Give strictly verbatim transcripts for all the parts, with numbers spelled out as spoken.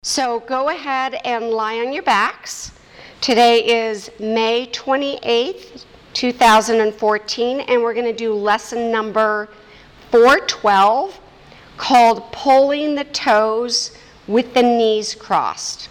So go ahead and lie on your backs. Today is May twenty-eighth, two thousand fourteen, and we're going to do lesson number four twelve called Pulling the Toes with the Knees Crossed.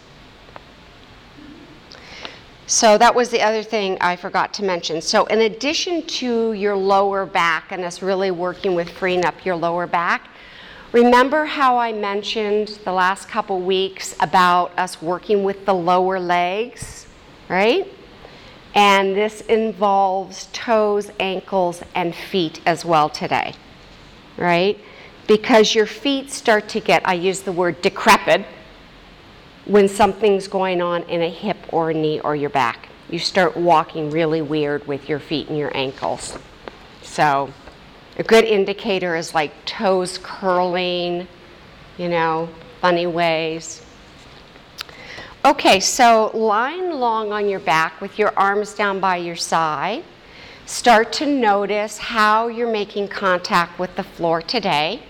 So that was the other thing I forgot to mention. So in addition to your lower back and us really working with freeing up your lower back, remember how I mentioned the last couple weeks about us working with the lower legs, right? And this involves toes, ankles, and feet as well today, right? Because your feet start to get, I use the word decrepit, when something's going on in a hip or a knee or your back. You start walking really weird with your feet and your ankles. So a good indicator is like toes curling, you know, funny ways. Okay, so lying long on your back with your arms down by your side, start to notice how you're making contact with the floor today.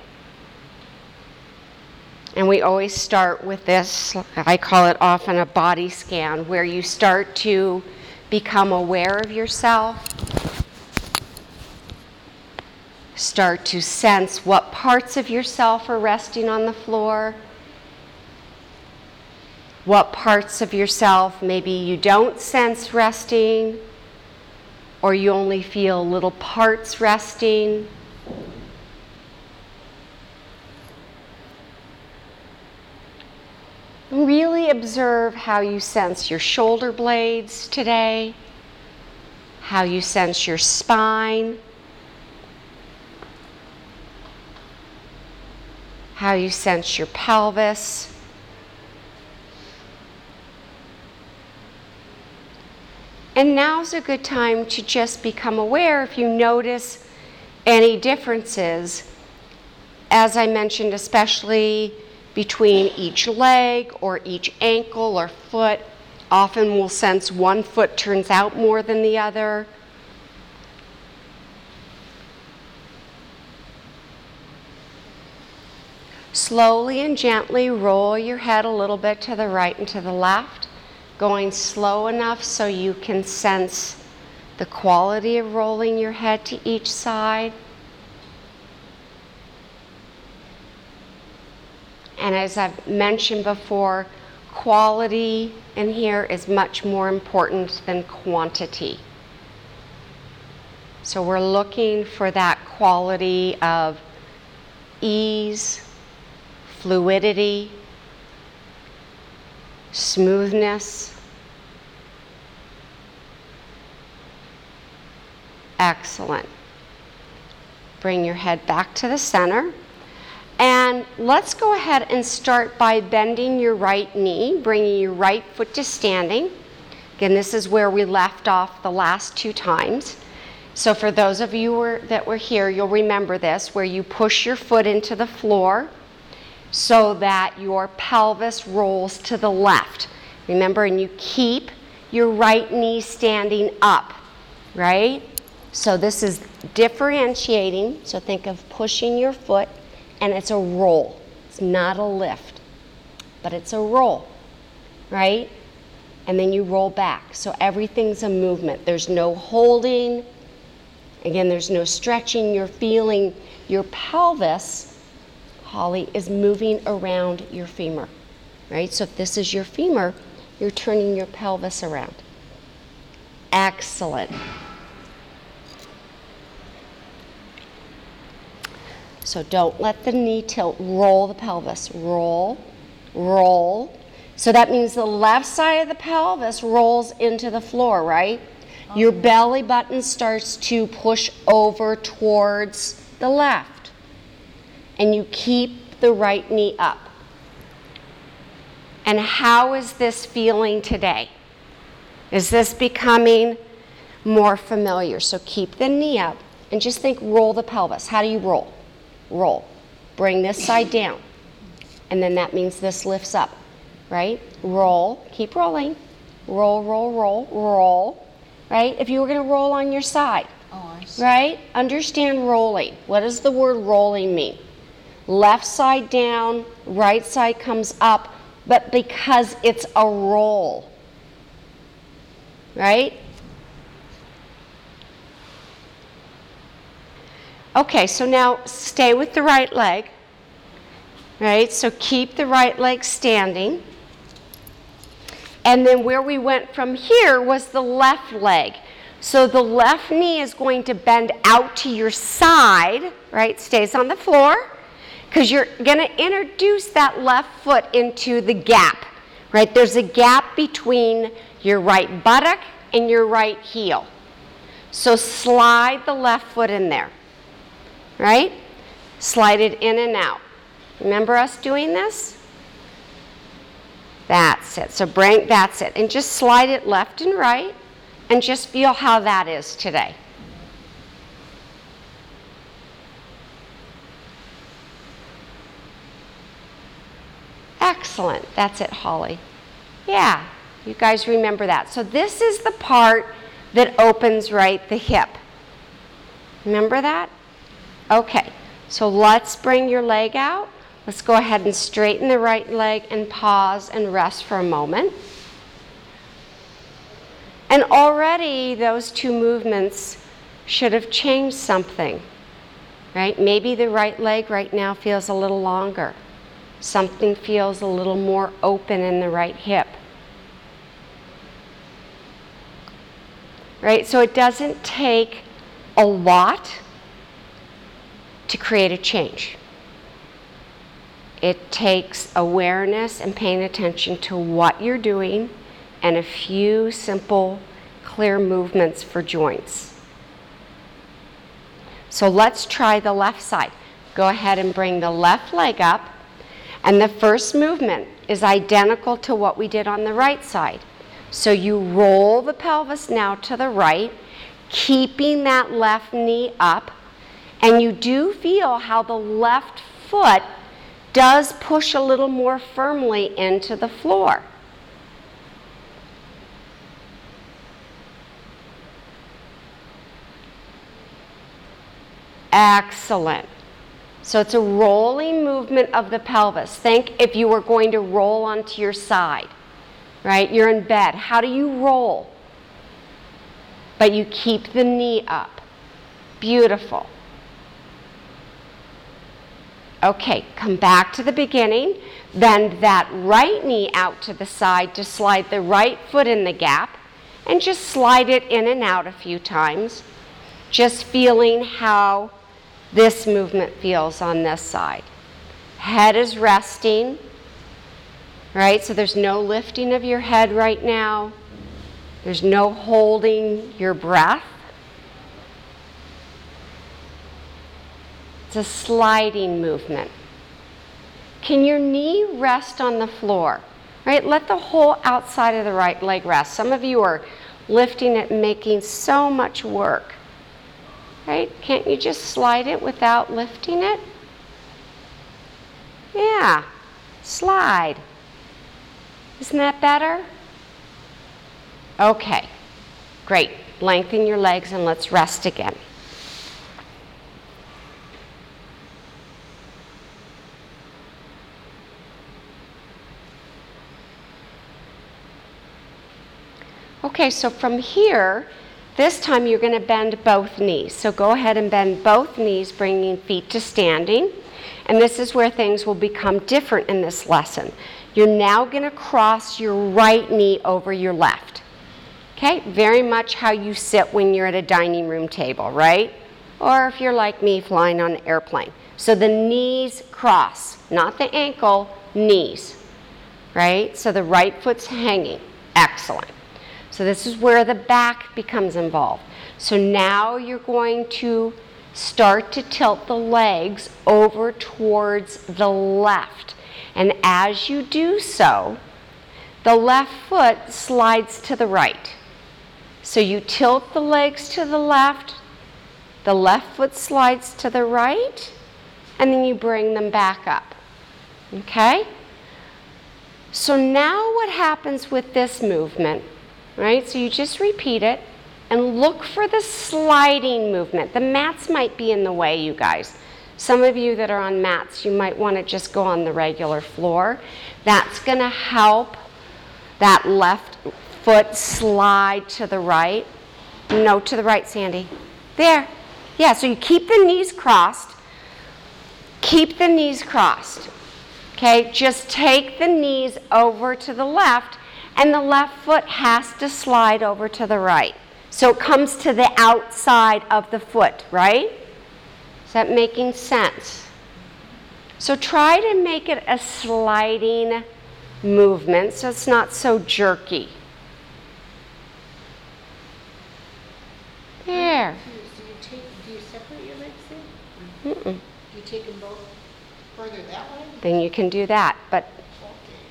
And we always start with this, I call it often a body scan, where you start to become aware of yourself. Start to sense what parts of yourself are resting on the floor. What parts of yourself maybe you don't sense resting, or you only feel little parts resting. Really observe how you sense your shoulder blades today, how you sense your spine, how you sense your pelvis. And now's a good time to just become aware if you notice any differences, as I mentioned, especially between each leg or each ankle or foot. Often we'll sense one foot turns out more than the other. Slowly and gently roll your head a little bit to the right and to the left, going slow enough so you can sense the quality of rolling your head to each side. And as I've mentioned before, quality in here is much more important than quantity. So we're looking for that quality of ease, fluidity, smoothness. Excellent. Bring your head back to the center. And let's go ahead and start by bending your right knee, bringing your right foot to standing. Again, this is where we left off the last two times. So for those of you who were, that were here, you'll remember this, where you push your foot into the floor so that your pelvis rolls to the left. Remember, and you keep your right knee standing up, right? So this is differentiating. So think of pushing your foot, and it's a roll. It's not a lift, but it's a roll, right? And then you roll back. So everything's a movement. There's no holding. Again, there's no stretching. You're feeling your pelvis, Holly, is moving around your femur, right? So if this is your femur, you're turning your pelvis around. Excellent. So don't let the knee tilt. Roll the pelvis. Roll, roll. So that means the left side of the pelvis rolls into the floor, right? Okay. Your belly button starts to push over towards the left. And you keep the right knee up. And how is this feeling today? Is this becoming more familiar? So keep the knee up and just think roll the pelvis. How do you roll? Roll. Bring this side down. And then that means this lifts up, right? Roll. Keep rolling. Roll, roll, roll, roll. Right? If you were going to roll on your side, oh, I see. Right? Understand rolling. What does the word rolling mean? Left side down, right side comes up, but because it's a roll, right? Okay, so now stay with the right leg, right? So keep the right leg standing. And then where we went from here was the left leg. So the left knee is going to bend out to your side, right? Stays on the floor, because you're going to introduce that left foot into the gap, right? There's a gap between your right buttock and your right heel. So slide the left foot in there, right? Slide it in and out. Remember us doing this? That's it. So bring, that's it. And just slide it left and right, and just feel how that is today. Excellent. That's it, Holly. Yeah, you guys remember that. So this is the part that opens right the hip. Remember that? Okay, so let's bring your leg out. Let's go ahead and straighten the right leg and pause and rest for a moment. And already those two movements should have changed something, right? Maybe the right leg right now feels a little longer. Something feels a little more open in the right hip. Right? So it doesn't take a lot to create a change. It takes awareness and paying attention to what you're doing and a few simple, clear movements for joints. So let's try the left side. Go ahead and bring the left leg up. And the first movement is identical to what we did on the right side. So you roll the pelvis now to the right, keeping that left knee up. And you do feel how the left foot does push a little more firmly into the floor. Excellent. So it's a rolling movement of the pelvis. Think if you were going to roll onto your side, right? You're in bed. How do you roll? But you keep the knee up. Beautiful. Okay, come back to the beginning. Bend that right knee out to the side to slide the right foot in the gap, and just slide it in and out a few times. Just feeling how this movement feels on this side. Head is resting, right? So there's no lifting of your head right now. There's no holding your breath. It's a sliding movement. Can your knee rest on the floor? Right? Let the whole outside of the right leg rest. Some of you are lifting it and making so much work. Right? Can't you just slide it without lifting it? Yeah. Slide. Isn't that better? Okay. Great. Lengthen your legs and let's rest again. Okay, so from here, this time you're going to bend both knees. So go ahead and bend both knees, bringing feet to standing. And this is where things will become different in this lesson. You're now going to cross your right knee over your left. Okay, very much how you sit when you're at a dining room table, right? Or if you're like me, flying on an airplane. So the knees cross, not the ankle, knees, right? So the right foot's hanging. Excellent. So this is where the back becomes involved. So now you're going to start to tilt the legs over towards the left. And as you do so, the left foot slides to the right. So you tilt the legs to the left, the left foot slides to the right, and then you bring them back up. Okay? So now what happens with this movement? Right? So you just repeat it and look for the sliding movement. The mats might be in the way, you guys. Some of you that are on mats, you might want to just go on the regular floor. That's going to help that left foot slide to the right. No, to the right, Sandy. There. Yeah, so you keep the knees crossed. Keep the knees crossed. Okay, just take the knees over to the left, and the left foot has to slide over to the right. So it comes to the outside of the foot, right? Is that making sense? So try to make it a sliding movement so it's not so jerky. There. Do you, take, do you separate your legs then? Mm-mm. Do you take them both further that way? Then you can do that, but Okay.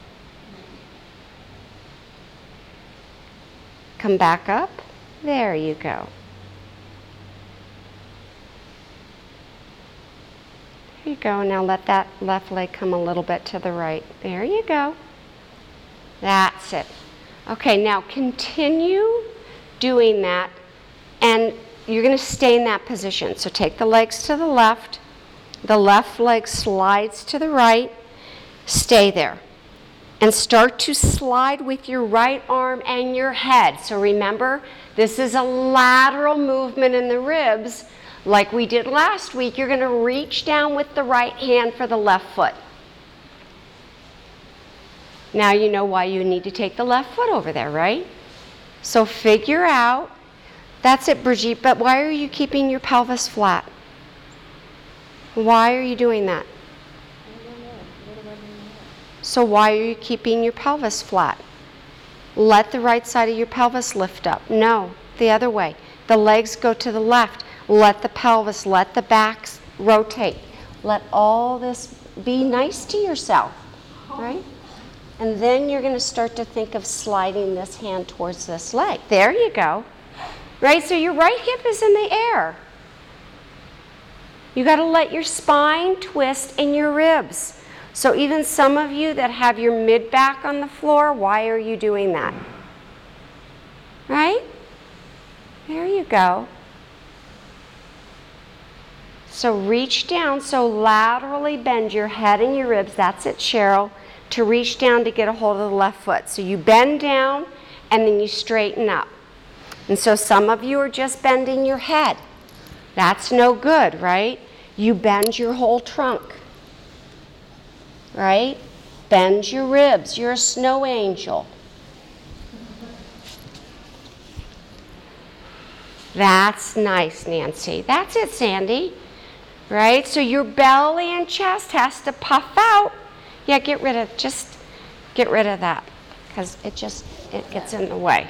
come back up. There you go. There you go. Now let that left leg come a little bit to the right. There you go. That's it. Okay, now continue doing that, and you're going to stay in that position. So take the legs to the left. The left leg slides to the right. Stay there. And start to slide with your right arm and your head. So remember, this is a lateral movement in the ribs. Like we did last week, you're going to reach down with the right hand for the left foot. Now you know why you need to take the left foot over there, right? So figure out, that's it, Brigitte, but why are you keeping your pelvis flat? Why are you doing that? So why are you keeping your pelvis flat? Let the right side of your pelvis lift up. No, the other way. The legs go to the left. Let the pelvis, let the back rotate. Let all this be nice to yourself, right? And then you're going to start to think of sliding this hand towards this leg. There you go. Right, so your right hip is in the air. You got to let your spine twist in your ribs. So even some of you that have your mid back on the floor, why are you doing that? Right? There you go. So reach down, so laterally bend your head and your ribs. That's it, Cheryl, to reach down to get a hold of the left foot. So you bend down and then you straighten up. And so some of you are just bending your head. That's no good, right? You bend your whole trunk, right? Bend your ribs. You're a snow angel. That's nice, Nancy. That's it, Sandy. Right? So your belly and chest has to puff out. Yeah, get rid of, just get rid of that, because it just, it gets in the way.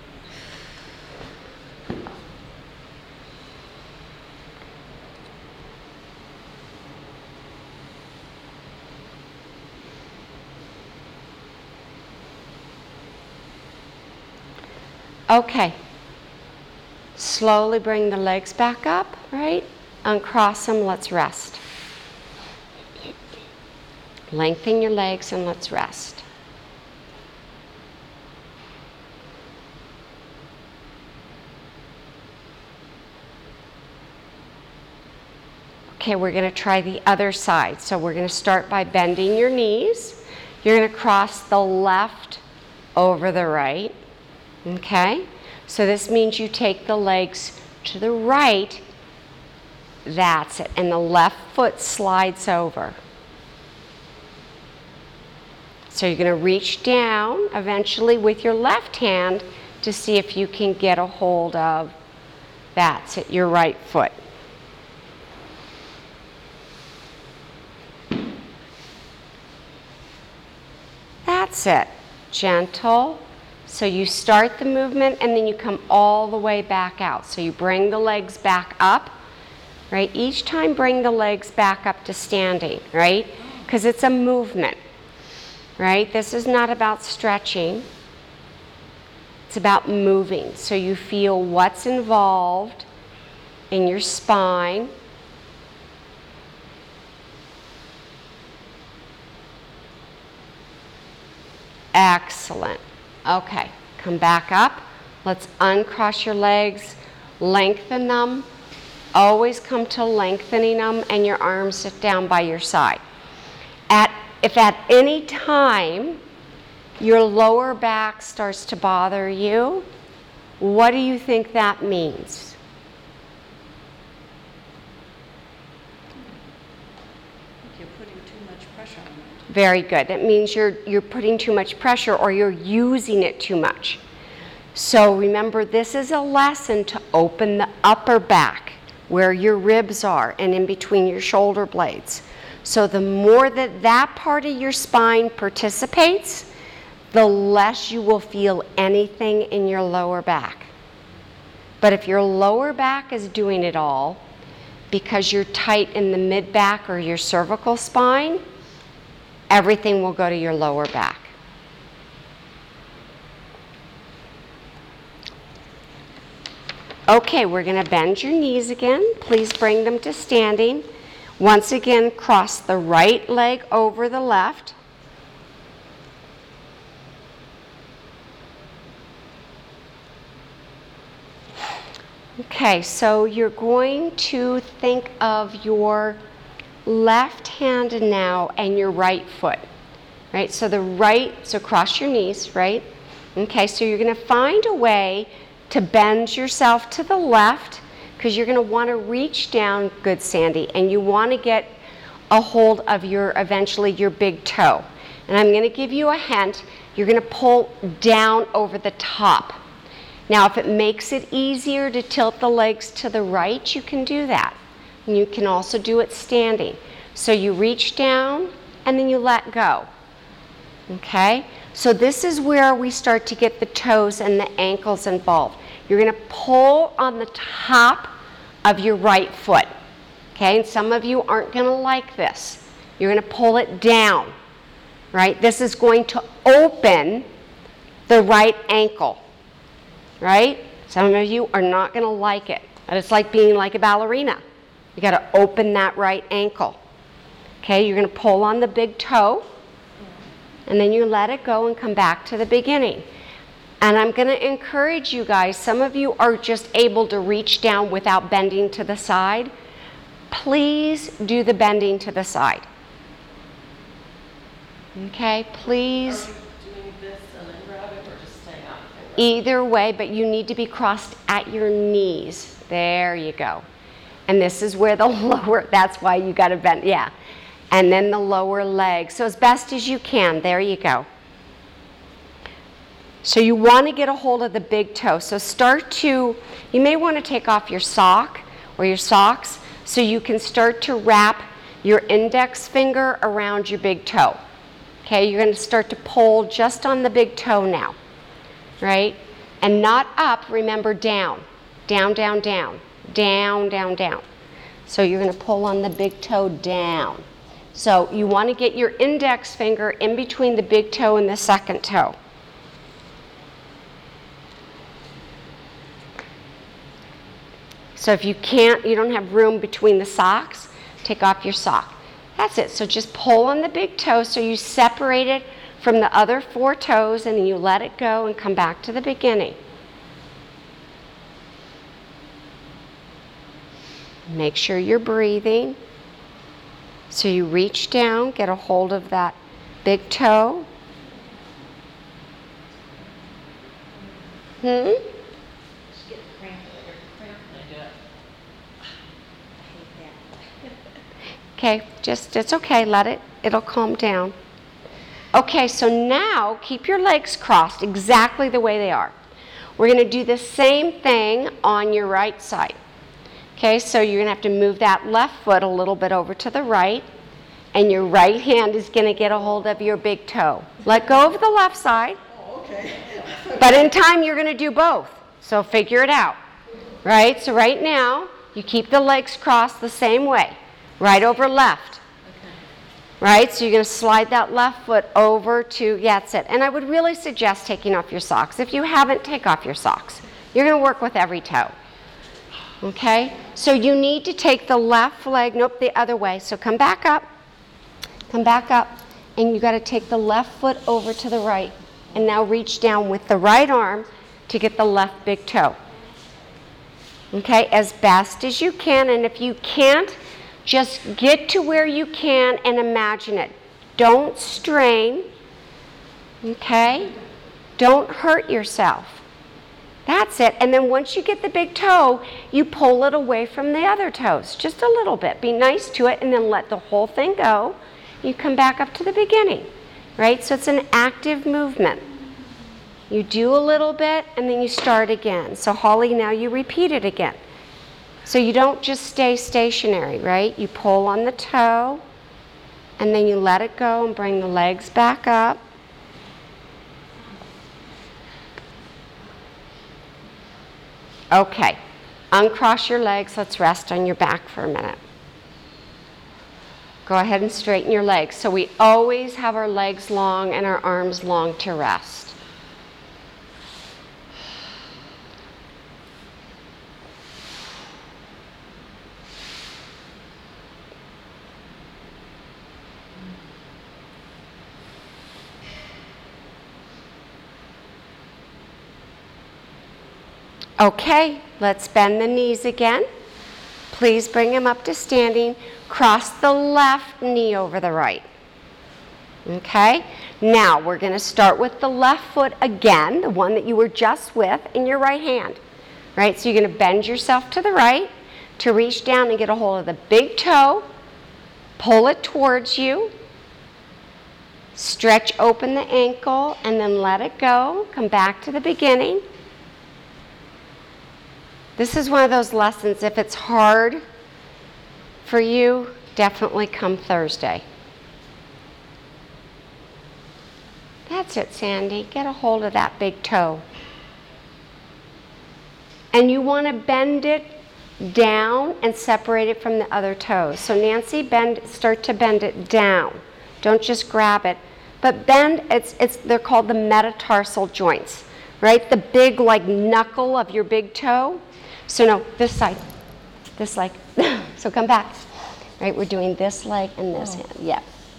Okay. Slowly bring the legs back up, right? Uncross them, let's rest. Lengthen your legs and let's rest. Okay, we're going to try the other side. So we're going to start by bending your knees. You're going to cross the left over the right. Okay? So this means you take the legs to the right. That's it. And the left foot slides over. So you're going to reach down eventually with your left hand to see if you can get a hold of, that's it, your right foot. That's it. Gentle. So you start the movement and then you come all the way back out. So you bring the legs back up, right? Each time bring the legs back up to standing, right? Because it's a movement, right? This is not about stretching. It's about moving. So you feel what's involved in your spine. Excellent. Okay, come back up. Let's uncross your legs, lengthen them, always come to lengthening them and your arms sit down by your side. At, if at any time your lower back starts to bother you, what do you think that means? You're putting too much pressure on it. Very good. It means you're, you're putting too much pressure or you're using it too much. So remember, this is a lesson to open the upper back where your ribs are and in between your shoulder blades. So the more that that part of your spine participates, the less you will feel anything in your lower back. But if your lower back is doing it all because you're tight in the mid back or your cervical spine, everything will go to your lower back. Okay, we're going to bend your knees again. Please bring them to standing. Once again, cross the right leg over the left. Okay, so you're going to think of your left hand now and your right foot, right? So the right, so cross your knees, right? Okay, so you're going to find a way to bend yourself to the left because you're going to want to reach down, good Sandy, and you want to get a hold of your, eventually your big toe. And I'm going to give you a hint. You're going to pull down over the top. Now, if it makes it easier to tilt the legs to the right, you can do that. And you can also do it standing. So you reach down and then you let go. Okay? So this is where we start to get the toes and the ankles involved. You're going to pull on the top of your right foot. Okay? And some of you aren't going to like this. You're going to pull it down. Right? This is going to open the right ankle. Right? Some of you are not going to like it. But it's like being like a ballerina. You got to open that right ankle. Okay? You're going to pull on the big toe. And then you let it go and come back to the beginning. And I'm going to encourage you guys, some of you are just able to reach down without bending to the side. Please do the bending to the side. Okay, please. Are we doing this and then grab it or just staying up? Either way, but you need to be crossed at your knees. There you go. And this is where the lower, that's why you got to bend, yeah. And then the lower leg. So as best as you can, there you go. So you want to get a hold of the big toe. So start to, you may want to take off your sock or your socks so you can start to wrap your index finger around your big toe. Okay, you're going to start to pull just on the big toe now, right? And not up, remember down. Down, down, down. Down, down, down. So you're going to pull on the big toe down. So you want to get your index finger in between the big toe and the second toe. So if you can't, you don't have room between the socks, take off your sock. That's it. So just pull on the big toe so you separate it from the other four toes and then you let it go and come back to the beginning. Make sure you're breathing. So you reach down, get a hold of that big toe. Hmm? Just get cramped. Cramped when I do it. I hate that. Okay, just, it's okay, let it, it'll calm down. Okay, so now keep your legs crossed exactly the way they are. We're going to do the same thing on your right side. Okay, so you're going to have to move that left foot a little bit over to the right, and your right hand is going to get a hold of your big toe. Let go of the left side. Oh, okay. But in time, you're going to do both. So figure it out. Right? So right now, you keep the legs crossed the same way. Right over left. Okay. Right? So you're going to slide that left foot over to, yeah, that's it. And I would really suggest taking off your socks. If you haven't, take off your socks. You're going to work with every toe. Okay? So you need to take the left leg, nope, the other way. So come back up. Come back up. And you got to take the left foot over to the right. And now reach down with the right arm to get the left big toe. okay, as best as you can. And if you can't, just get to where you can and imagine it. Don't strain, okay? Don't hurt yourself. That's it. And then once you get the big toe, you pull it away from the other toes, just a little bit. Be nice to it, and then let the whole thing go. You come back up to the beginning, right? So it's an active movement. You do a little bit, and then you start again. So Holly, now you repeat it again. So you don't just stay stationary, right? You pull on the toe, and then you let it go and bring the legs back up. Okay, uncross your legs. Let's rest on your back for a minute. Go ahead and straighten your legs. So we always have our legs long and our arms long to rest. Okay, let's bend the knees again. Please bring them up to standing. Cross the left knee over the right. Okay, now we're going to start with the left foot again, the one that you were just with, in your right hand. Right, so you're going to bend yourself to the right to reach down and get a hold of the big toe. Pull it towards you. Stretch open the ankle and then let it go. Come back to the beginning. This is one of those lessons, if it's hard for you, definitely come Thursday. That's it, Sandy. Get a hold of that big toe. And you want to bend it down and separate it from the other toes. So Nancy, bend, start to bend it down. Don't just grab it. But bend, it's, it's, they're called the metatarsal joints, right? The big, like, knuckle of your big toe. So no, this side, this leg. So come back. Right, we're doing this leg and this hand. Yeah.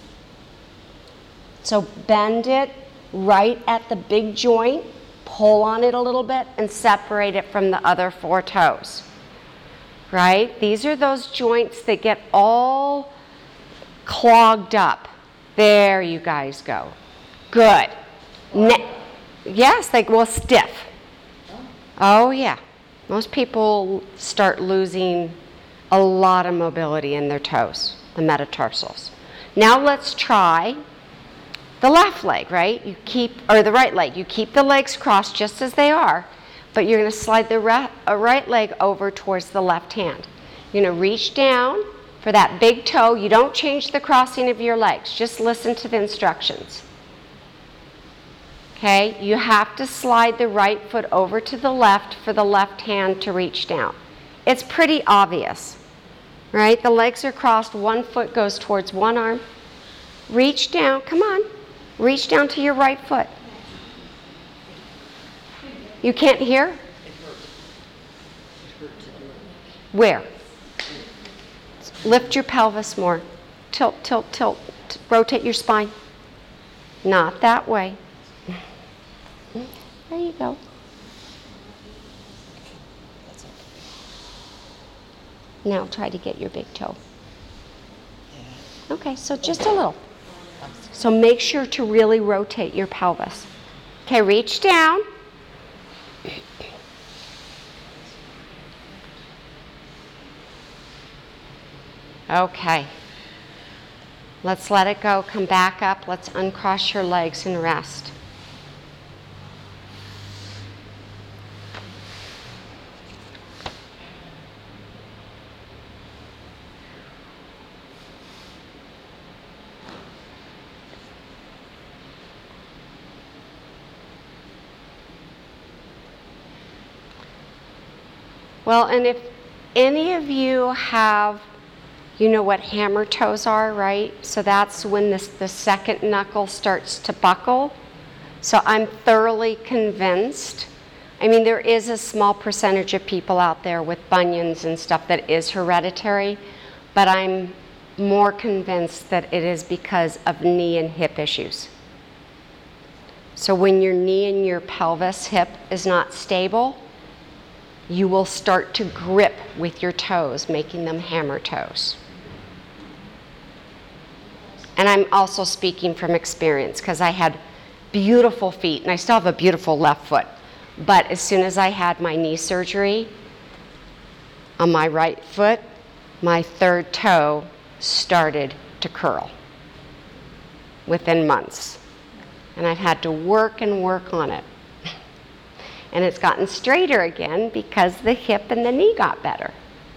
So bend it right at the big joint, pull on it a little bit, and separate it from the other four toes. Right? These are those joints that get all clogged up. There you guys go. Good. Ne- yes, like, well, stiff. Oh, yeah. Most people start losing a lot of mobility in their toes, the metatarsals. Now let's try the left leg, right? You keep, or the right leg. You keep the legs crossed just as they are, but you're going to slide the re- uh, right leg over towards the left hand. You're going to reach down for that big toe. You don't change the crossing of your legs. Just listen to the instructions. Okay, you have to slide the right foot over to the left for the left hand to reach down. It's pretty obvious, right? The legs are crossed, one foot goes towards one arm. Reach down, come on. Reach down to your right foot. You can't hear? Where? Lift your pelvis more. Tilt, tilt, tilt. T- rotate your spine. Not that way. There you go. Now try to get your big toe. Okay, so just a little. So make sure to really rotate your pelvis. Okay, reach down. Okay. Let's let it go. Come back up. Let's uncross your legs and rest. Well, and if any of you have, you know what hammer toes are, right? So that's when this, the second knuckle starts to buckle. So I'm thoroughly convinced. I mean, there is a small percentage of people out there with bunions and stuff that is hereditary, but I'm more convinced that it is because of knee and hip issues. So when your knee and your pelvis, hip is not stable, you will start to grip with your toes, making them hammer toes. And I'm also speaking from experience because I had beautiful feet, and I still have a beautiful left foot. But as soon as I had my knee surgery on my right foot, my third toe started to curl within months. And I've had to work and work on it. And it's gotten straighter again because the hip and the knee got better.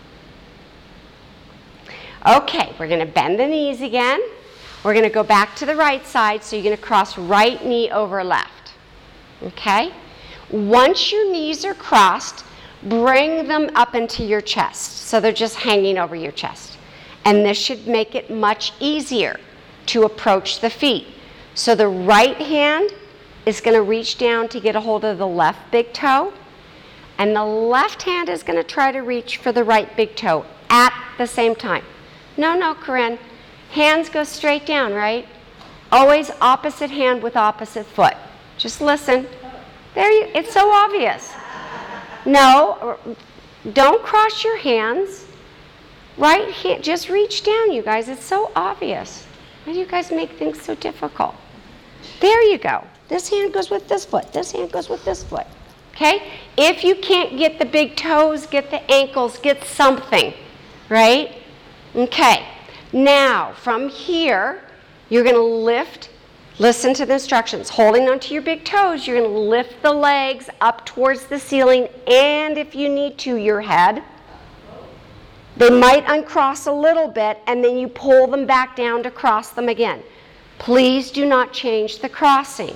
Okay, we're going to bend the knees again. We're going to go back to the right side, so you're going to cross right knee over left. Okay? Once your knees are crossed, bring them up into your chest, so they're just hanging over your chest. And this should make it much easier to approach the feet. So the right hand is going to reach down to get a hold of the left big toe, and the left hand is going to try to reach for the right big toe at the same time. No, no, Corinne. Hands go straight down, right? Always opposite hand with opposite foot. Just listen. There you, it's so obvious. No, don't cross your hands. Right hand, just reach down, you guys. It's so obvious. Why do you guys make things so difficult? There you go. This hand goes with this foot. This hand goes with this foot. Okay? If you can't get the big toes, get the ankles, get something, right? Okay. Now, from here, you're going to lift, listen to the instructions. Holding onto your big toes, you're going to lift the legs up towards the ceiling, and if you need to, your head. They might uncross a little bit, and then you pull them back down to cross them again. Please do not change the crossing.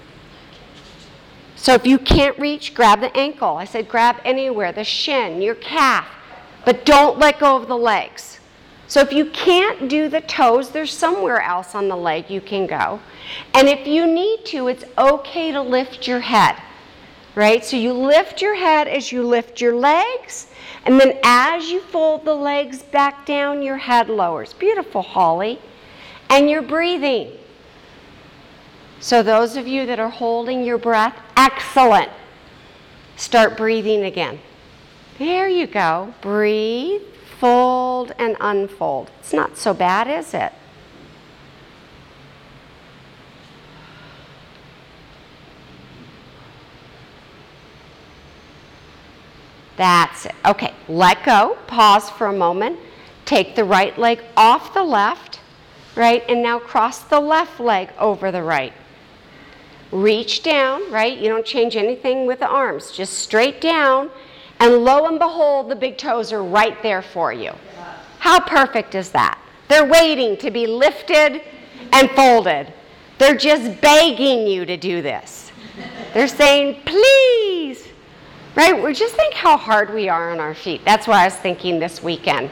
So if you can't reach, grab the ankle. I said grab anywhere, the shin, your calf, but don't let go of the legs. So if you can't do the toes, there's somewhere else on the leg you can go. And if you need to, it's okay to lift your head, right? So you lift your head as you lift your legs, and then as you fold the legs back down, your head lowers. Beautiful, Holly. And you're breathing. So those of you that are holding your breath, excellent. Start breathing again. There you go. Breathe. Fold and unfold. It's not so bad, is it? That's it. Okay, let go. Pause for a moment. Take the right leg off the left, right? And now cross the left leg over the right. Reach down, right? You don't change anything with the arms. Just straight down. And lo and behold, the big toes are right there for you. How perfect is that? They're waiting to be lifted and folded. They're just begging you to do this. They're saying, please. Right? We just think how hard we are on our feet. That's what I was thinking this weekend.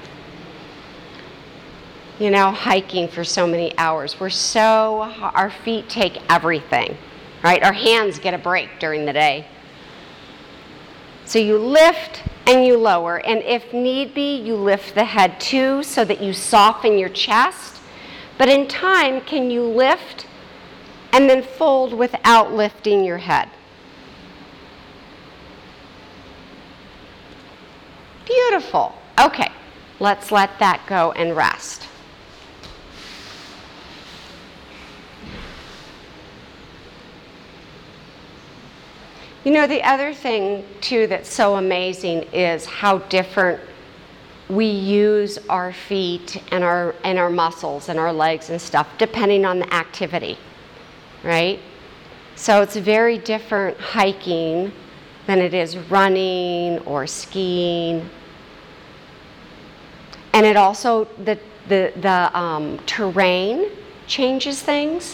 You know, hiking for so many hours. We're so, our feet take everything. Right? Our hands get a break during the day. So you lift and you lower, and if need be, you lift the head too so that you soften your chest. But in time, can you lift and then fold without lifting your head? Beautiful. Okay, let's let that go and rest. You know, the other thing, too, that's so amazing is how different we use our feet and our and our muscles and our legs and stuff, depending on the activity, right? So it's very different hiking than it is running or skiing. And it also, the, the, the um, terrain changes things.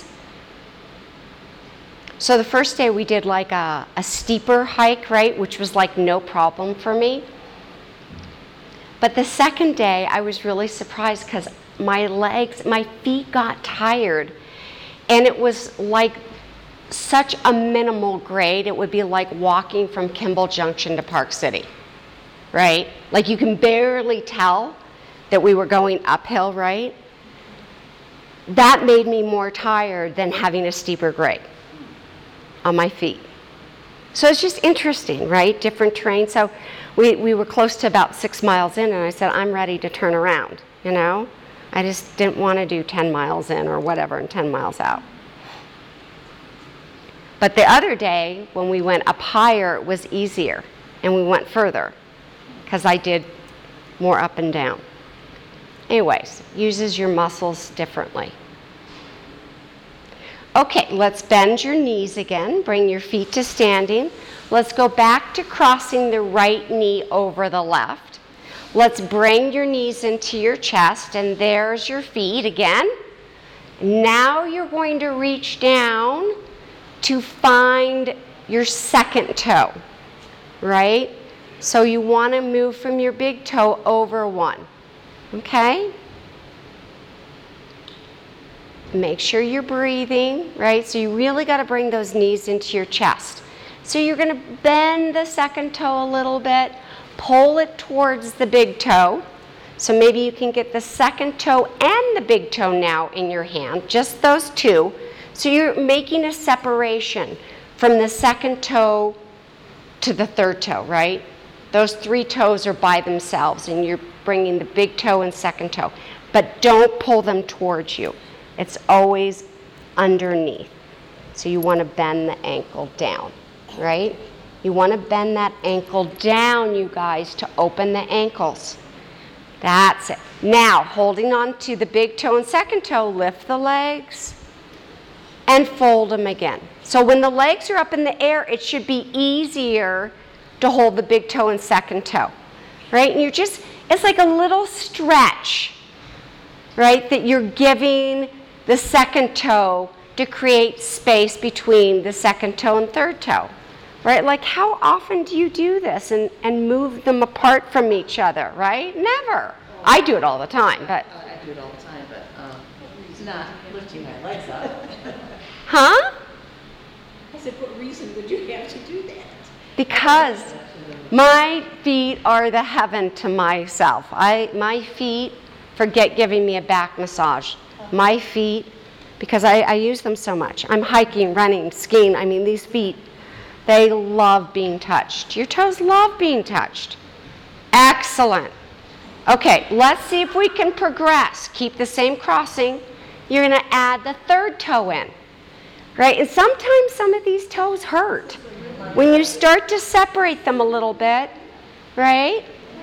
So the first day we did like a, a steeper hike, right, which was like no problem for me. But the second day I was really surprised because my legs, my feet got tired. And it was like such a minimal grade. It would be like walking from Kimball Junction to Park City, right? Like you can barely tell that we were going uphill, right? That made me more tired than having a steeper grade on my feet. So it's just interesting, right? Different terrain. So we, we were close to about six miles in, and I said, I'm ready to turn around, you know? I just didn't want to do ten miles in or whatever and ten miles out. But the other day, when we went up higher, it was easier, and we went further because I did more up and down. Anyways, uses your muscles differently. Okay, let's bend your knees again. Bring your feet to standing. Let's go back to crossing the right knee over the left. Let's bring your knees into your chest, and there's your feet again. Now you're going to reach down to find your second toe, right? So you want to move from your big toe over one, okay? Make sure you're breathing, right? So you really got to bring those knees into your chest. So you're going to bend the second toe a little bit, pull it towards the big toe. So maybe you can get the second toe and the big toe now in your hand, just those two. So you're making a separation from the second toe to the third toe, right? Those three toes are by themselves, and you're bringing the big toe and second toe. But don't pull them towards you. It's always underneath. So you want to bend the ankle down, right? You want to bend that ankle down, you guys, to open the ankles. That's it. Now, holding on to the big toe and second toe, lift the legs and fold them again. So when the legs are up in the air, it should be easier to hold the big toe and second toe, right? And you're just, it's like a little stretch, right, that you're giving the second toe to create space between the second toe and third toe, right? Like, how often do you do this and, and move them apart from each other, right? Never. I do it all the time, but. Uh, I do it all the time, but um, it's not lifting my legs up. Huh? I said, what reason would you have to do that? Because my feet are the heaven to myself. I, my feet, forget giving me a back massage. My feet, because I, I use them so much. I'm hiking, running, skiing. I mean, these feet, they love being touched. Your toes love being touched. Excellent. Okay, let's see if we can progress. Keep the same crossing. You're going to add the third toe in, right? And sometimes some of these toes hurt when you start to separate them a little bit, right?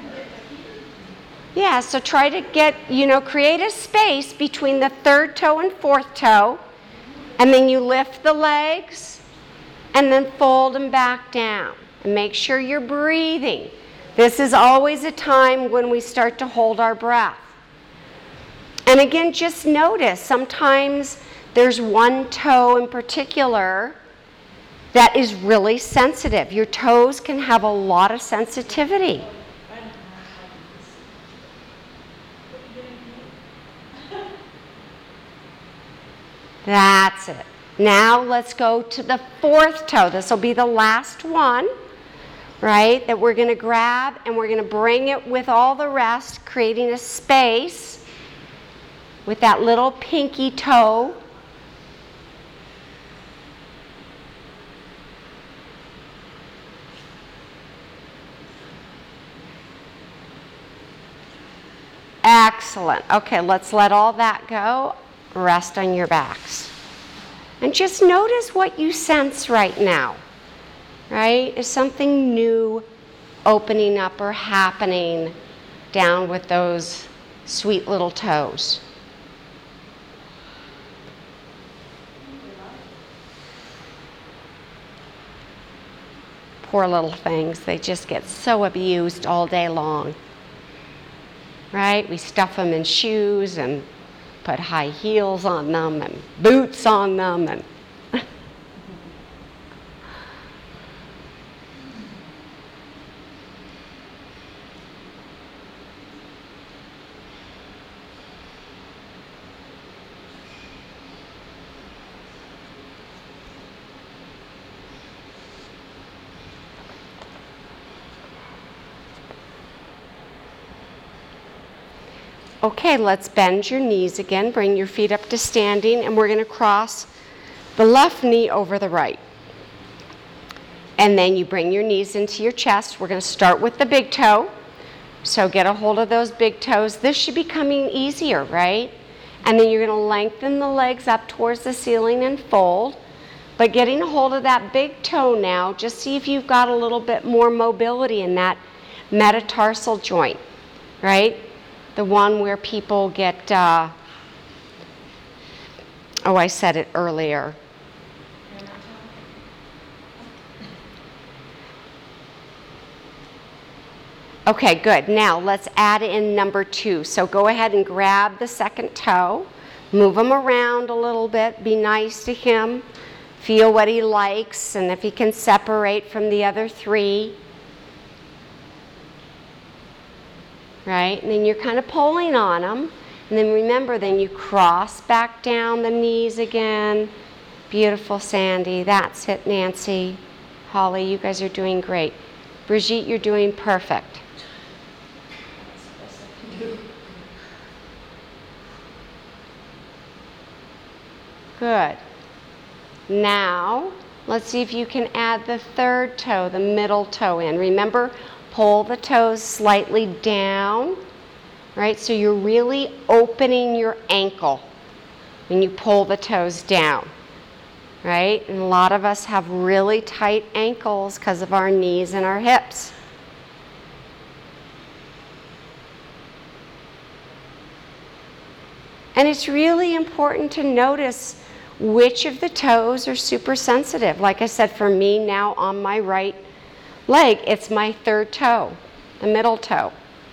Yeah, so try to get, you know, create a space between the third toe and fourth toe, and then you lift the legs, and then fold them back down. And make sure you're breathing. This is always a time when we start to hold our breath. And again, just notice, sometimes there's one toe in particular that is really sensitive. Your toes can have a lot of sensitivity. That's it. Now let's go to the fourth toe. This will be the last one, right, that we're going to grab, and we're going to bring it with all the rest, creating a space with that little pinky toe. Excellent. Okay, let's let all that go. Rest on your backs. And just notice what you sense right now, right? Is something new opening up or happening down with those sweet little toes? Poor little things. They just get so abused all day long, right? We stuff them in shoes and put high heels on them and boots on them, and okay, let's bend your knees again. Bring your feet up to standing, and we're going to cross the left knee over the right. And then you bring your knees into your chest. We're going to start with the big toe. So get a hold of those big toes. This should be coming easier, right? And then you're going to lengthen the legs up towards the ceiling and fold. But getting a hold of that big toe now, just see if you've got a little bit more mobility in that metatarsal joint, right? The one where people get, uh, oh, I said it earlier. Okay, good. Now let's add in number two. So go ahead and grab the second toe, move him around a little bit, be nice to him, feel what he likes, and if he can separate from the other three. Right? And then you're kind of pulling on him. And then remember, then you cross back down the knees again. Beautiful, Sandy. That's it, Nancy. Holly, you guys are doing great. Brigitte, you're doing perfect. Good. Now, let's see if you can add the third toe, the middle toe in. Remember, pull the toes slightly down, right? So you're really opening your ankle when you pull the toes down, right? And a lot of us have really tight ankles because of our knees and our hips. And it's really important to notice which of the toes are super sensitive. Like I said, for me now on my right leg, it's my third toe, the middle toe.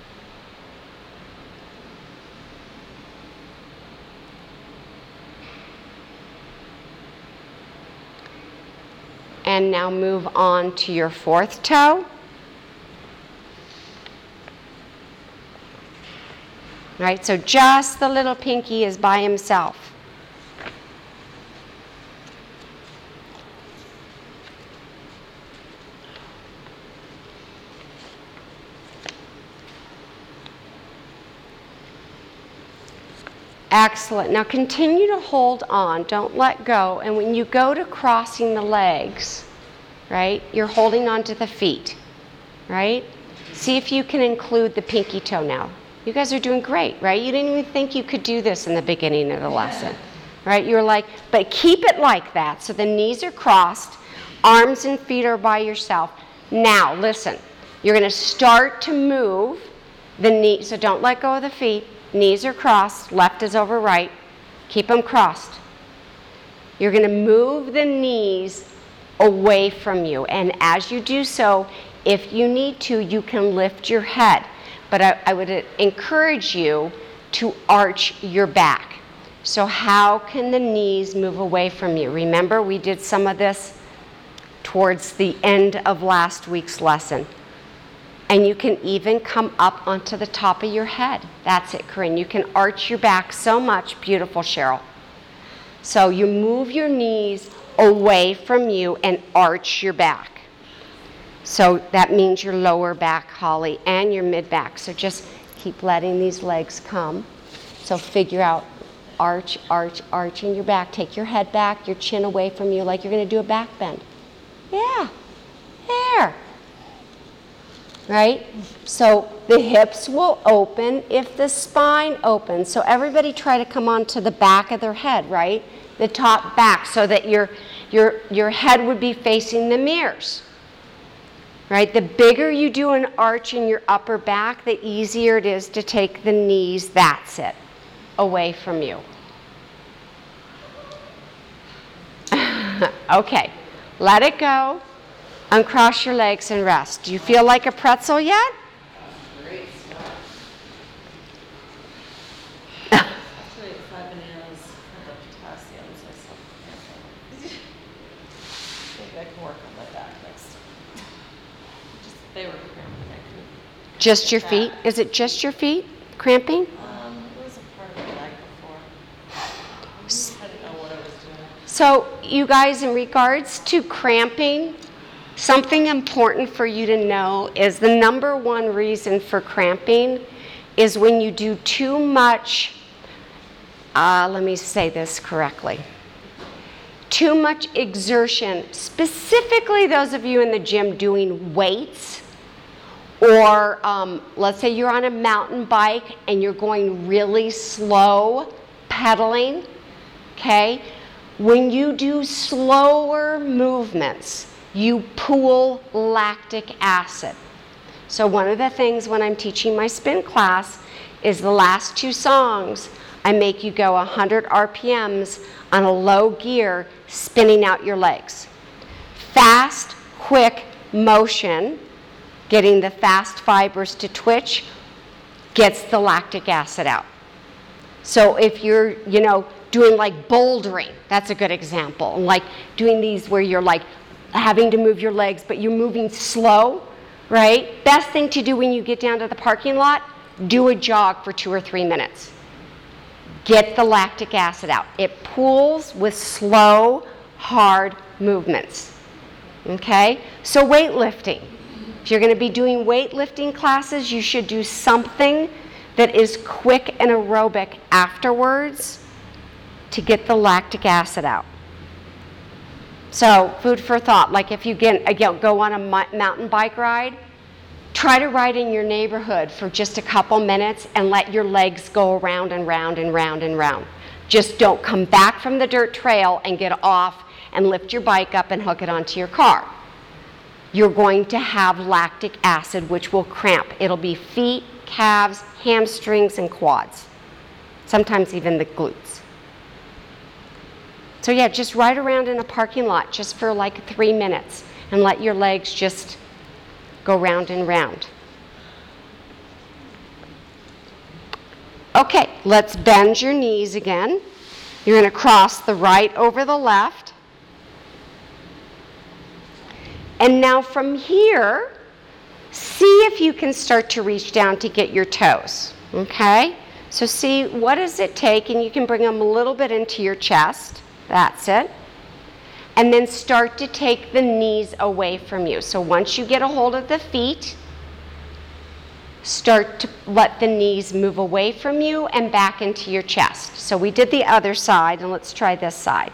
And now move on to your fourth toe. Right, so just the little pinky is by himself. Excellent. Now continue to hold on. Don't let go. And when you go to crossing the legs, right, you're holding on to the feet, right? See if you can include the pinky toe now. You guys are doing great, right? You didn't even think you could do this in the beginning of the lesson, right? You were like, but keep it like that. So the knees are crossed, arms and feet are by yourself. Now, listen, you're going to start to move the knees. So don't let go of the feet. Knees are crossed, left is over right. Keep them crossed. You're going to move the knees away from you. And as you do so, if you need to, you can lift your head. But I, I would encourage you to arch your back. So how can the knees move away from you? Remember, we did some of this towards the end of last week's lesson. And you can even come up onto the top of your head. That's it, Corinne. You can arch your back so much. Beautiful, Cheryl. So you move your knees away from you and arch your back. So that means your lower back, Holly, and your mid back. So just keep letting these legs come. So figure out arch, arch, arching your back. Take your head back, your chin away from you like you're going to do a back bend. Yeah, there. Right? So the hips will open if the spine opens. So everybody try to come onto the back of their head, right? The top back, so that your, your, your head would be facing the mirrors. Right? The bigger you do an arch in your upper back, the easier it is to take the knees, that's it, away from you. Okay, let it go. Uncross your legs and rest. Do you feel like a pretzel yet? Great stuff. Actually, five bananas and the potassium, so I still maybe I can work on my back next time. Just, they were cramping. I couldn't. Just your feet? Is it just your feet cramping? Um, it was a part of the night before. I didn't know what I was doing. So, you guys, in regards to cramping, something important for you to know is the number one reason for cramping is when you do too much, uh, let me say this correctly. too much exertion, specifically those of you in the gym doing weights, or um, let's say you're on a mountain bike and you're going really slow pedaling, okay? When you do slower movements, you pool lactic acid. So one of the things when I'm teaching my spin class is the last two songs, I make you go one hundred R P Ms on a low gear, spinning out your legs. Fast, quick motion, getting the fast fibers to twitch, gets the lactic acid out. So if you're, you know, doing like bouldering, that's a good example. Like doing these where you're like having to move your legs, but you're moving slow, right? Best thing to do when you get down to the parking lot, do a jog for two or three minutes. Get the lactic acid out. It pools with slow, hard movements. Okay? So weightlifting. If you're going to be doing weightlifting classes, you should do something that is quick and aerobic afterwards to get the lactic acid out. So, food for thought. Like if you get, again, go on a mountain bike ride, try to ride in your neighborhood for just a couple minutes and let your legs go around and round and round and round. Just don't come back from the dirt trail and get off and lift your bike up and hook it onto your car. You're going to have lactic acid, which will cramp. It'll be feet, calves, hamstrings, and quads. Sometimes even the glutes. So yeah, just ride around in a parking lot just for like three minutes and let your legs just go round and round. Okay, let's bend your knees again. You're going to cross the right over the left. And now from here, see if you can start to reach down to get your toes, okay? So see, what does it take? And you can bring them a little bit into your chest. That's it. And then start to take the knees away from you. So once you get a hold of the feet, start to let the knees move away from you and back into your chest. So we did the other side, and let's try this side.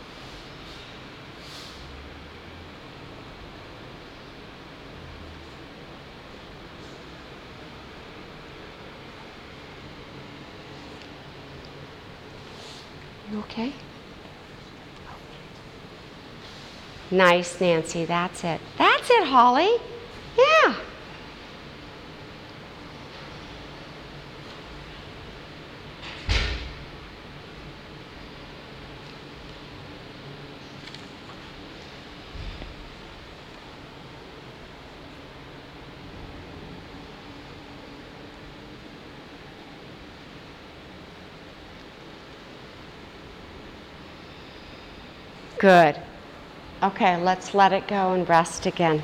You okay? Nice, Nancy. That's it. That's it, Holly. Yeah. Good. Okay, let's let it go and rest again.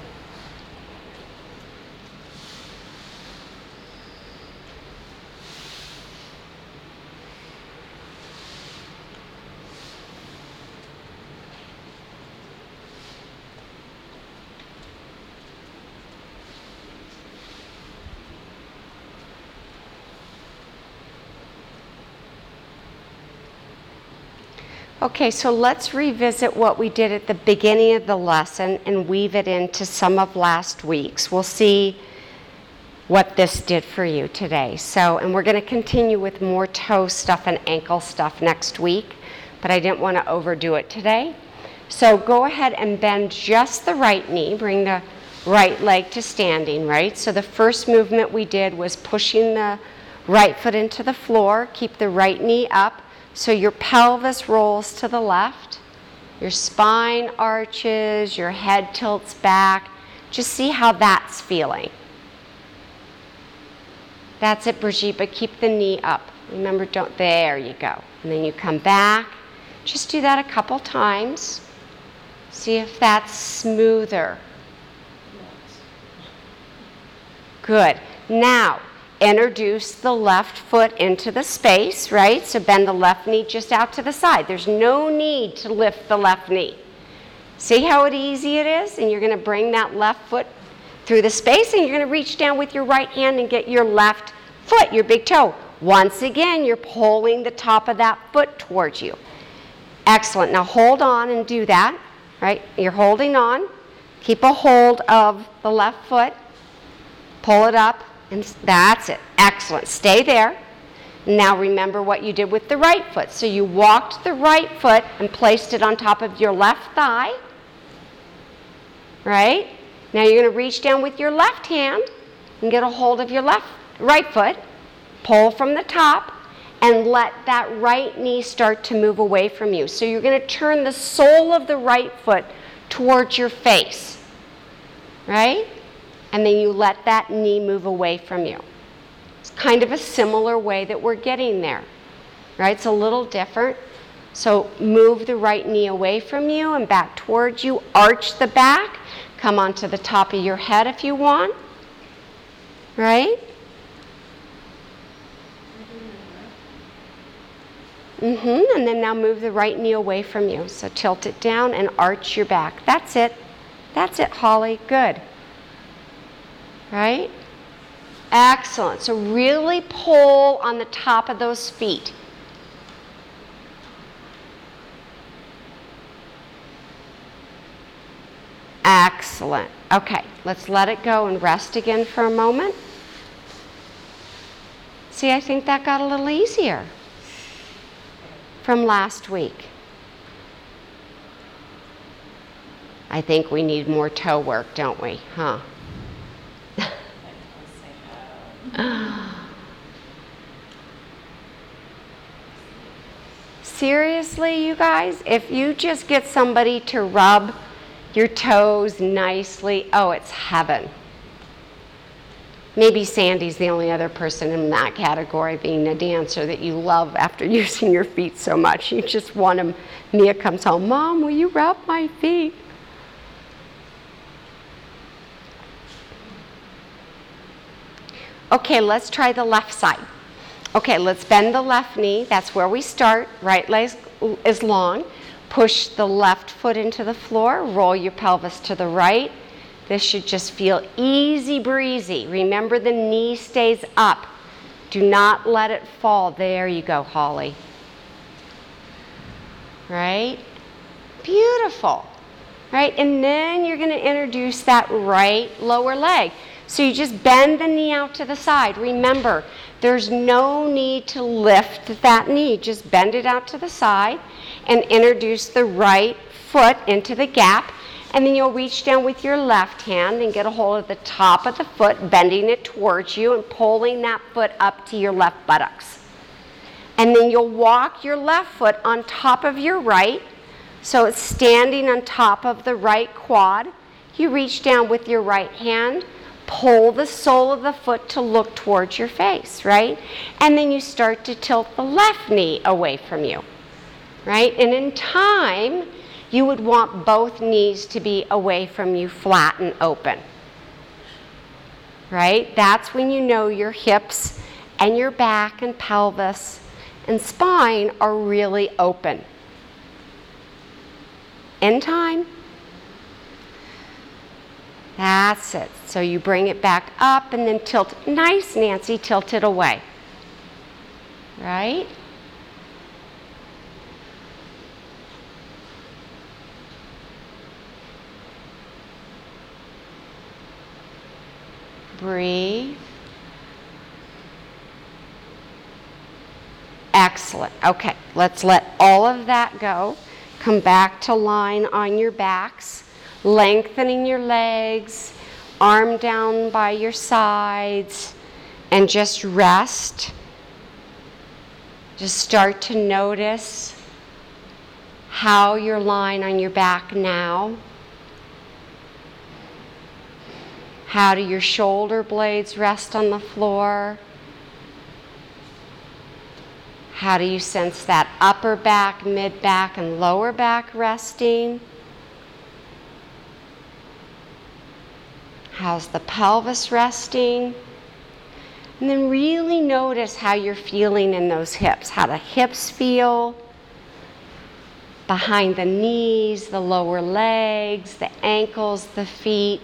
Okay, so let's revisit what we did at the beginning of the lesson and weave it into some of last week's. We'll see what this did for you today. So, and we're going to continue with more toe stuff and ankle stuff next week, but I didn't want to overdo it today. So go ahead and bend just the right knee. Bring the right leg to standing, right? So the first movement we did was pushing the right foot into the floor. Keep the right knee up. So your pelvis rolls to the left, your spine arches, your head tilts back. Just see how that's feeling. That's it, Brigitte, but keep the knee up. Remember, don't, there you go. And then you come back. Just do that a couple times. See if that's smoother. Good. Now, introduce the left foot into the space, right? So bend the left knee just out to the side. There's no need to lift the left knee. See how easy it is? And you're going to bring that left foot through the space, and you're going to reach down with your right hand and get your left foot, your big toe. Once again, you're pulling the top of that foot towards you. Excellent. Now hold on and do that, right? You're holding on. Keep a hold of the left foot. Pull it up, and that's it. Excellent. Stay there. Now remember what you did with the right foot. So you walked the right foot and placed it on top of your left thigh, right? Now you're going to reach down with your left hand and get a hold of your left right foot, pull from the top, and let that right knee start to move away from you. So you're going to turn the sole of the right foot towards your face, right? And then you let that knee move away from you. It's kind of a similar way that we're getting there, right? It's a little different. So move the right knee away from you and back towards you. Arch the back. Come onto the top of your head if you want, right? Mm-hmm. And then now move the right knee away from you. So tilt it down and arch your back. That's it. That's it, Holly. Good. Right? Excellent. So really pull on the top of those feet. Excellent. Okay, let's let it go and rest again for a moment. See, I think that got a little easier from last week. I think we need more toe work, don't we? Huh? Seriously, you guys, if you just get somebody to rub your toes nicely, oh, it's heaven. Maybe Sandy's the only other person in that category, being a dancer, that you love after using your feet so much. You just want them. Mia comes home, Mom, will you rub my feet? Okay, let's try the left side. Okay, let's bend the left knee. That's where we start. Right leg is long. Push the left foot into the floor. Roll your pelvis to the right. This should just feel easy breezy. Remember, the knee stays up. Do not let it fall. There you go, Holly. Right? Beautiful. Right? And then you're going to introduce that right lower leg. So you just bend the knee out to the side. Remember, there's no need to lift that knee. Just bend it out to the side and introduce the right foot into the gap. And then you'll reach down with your left hand and get a hold of the top of the foot, bending it towards you and pulling that foot up to your left buttocks. And then you'll walk your left foot on top of your right, so it's standing on top of the right quad. You reach down with your right hand, pull the sole of the foot to look towards your face, right? And then you start to tilt the left knee away from you, right? And in time, you would want both knees to be away from you, flat and open, right? That's when you know your hips and your back and pelvis and spine are really open. In time. That's it. So you bring it back up and then tilt. Nice, Nancy, tilt it away. Right? Breathe. Excellent. Okay, let's let all of that go. Come back to line on your backs. Lengthening your legs, arm down by your sides, and just rest. Just start to notice how you're lying on your back now. How do your shoulder blades rest on the floor? How do you sense that upper back, mid back, and lower back resting? How's the pelvis resting? And then really notice how you're feeling in those hips, how the hips feel, behind the knees, the lower legs, the ankles, the feet.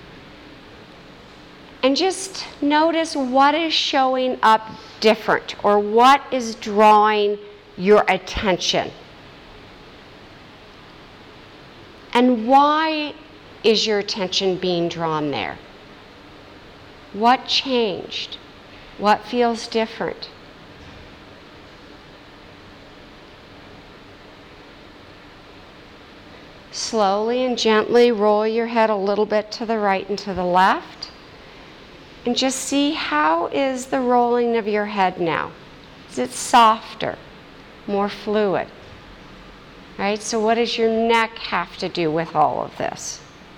And just notice what is showing up different or what is drawing your attention. And why is your attention being drawn there? What changed? What feels different? Slowly and gently roll your head a little bit to the right and to the left. And just see, how is the rolling of your head now? Is it softer, more fluid? Right? So what does your neck have to do with all of this?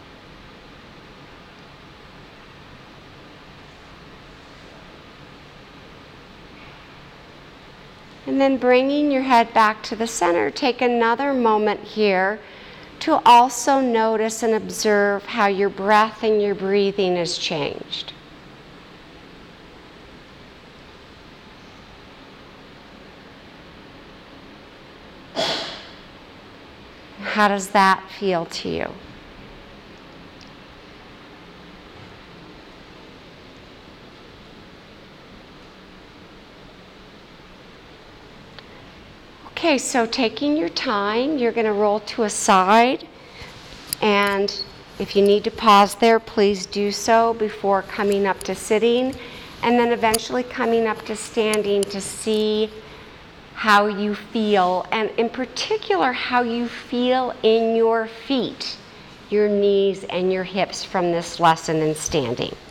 And then bringing your head back to the center, take another moment here to also notice and observe how your breath and your breathing has changed. How does that feel to you? Okay, so taking your time, you're going to roll to a side, and if you need to pause there, please do so before coming up to sitting, and then eventually coming up to standing to see how you feel, and in particular, how you feel in your feet, your knees, and your hips from this lesson in standing.